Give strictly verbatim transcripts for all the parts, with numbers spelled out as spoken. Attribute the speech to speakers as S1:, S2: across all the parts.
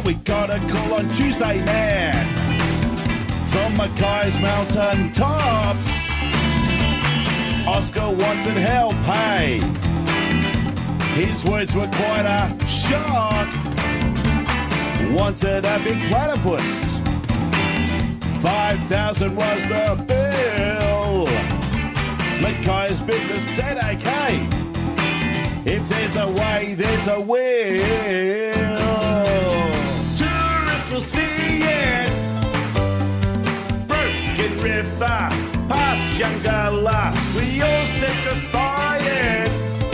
S1: But we got a call on Tuesday, man, from Mackay's mountain tops. Oscar wanted help, hey. His words were quite a shock. Wanted a big platypus. Five thousand was the bill. Mackay's business said okay. If there's a way, there's a will. Tourists will see it. Broken River, past Youngalla. We all said just buy it.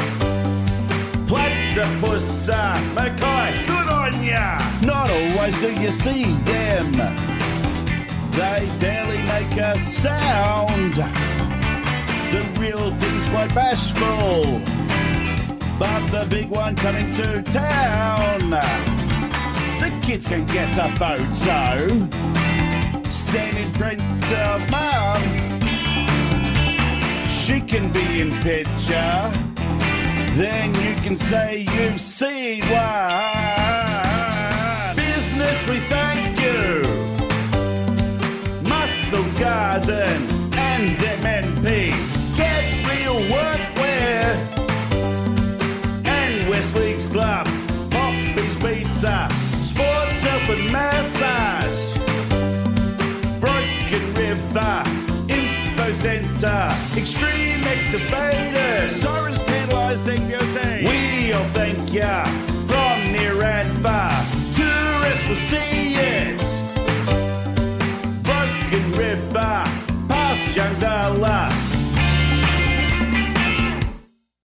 S1: Platypus, Mackay, good on ya. Not always do you see them. They barely make a sound. The real thing's quite bashful. But the big one coming to town, the kids can get a photo, stand in front of mum. She can be in picture, then you can say you've seen one. Business, we thank you. Muscle Garden and M N P. Get real workwear. Westleague's Club, Poppy's Pizza, Sports Open Massage, Broken River, Info Centre, Extreme Excavators, Soren's Tantalising Beauty. We all thank ya from near and far. Tourists will see it. Broken River, past Youngalla.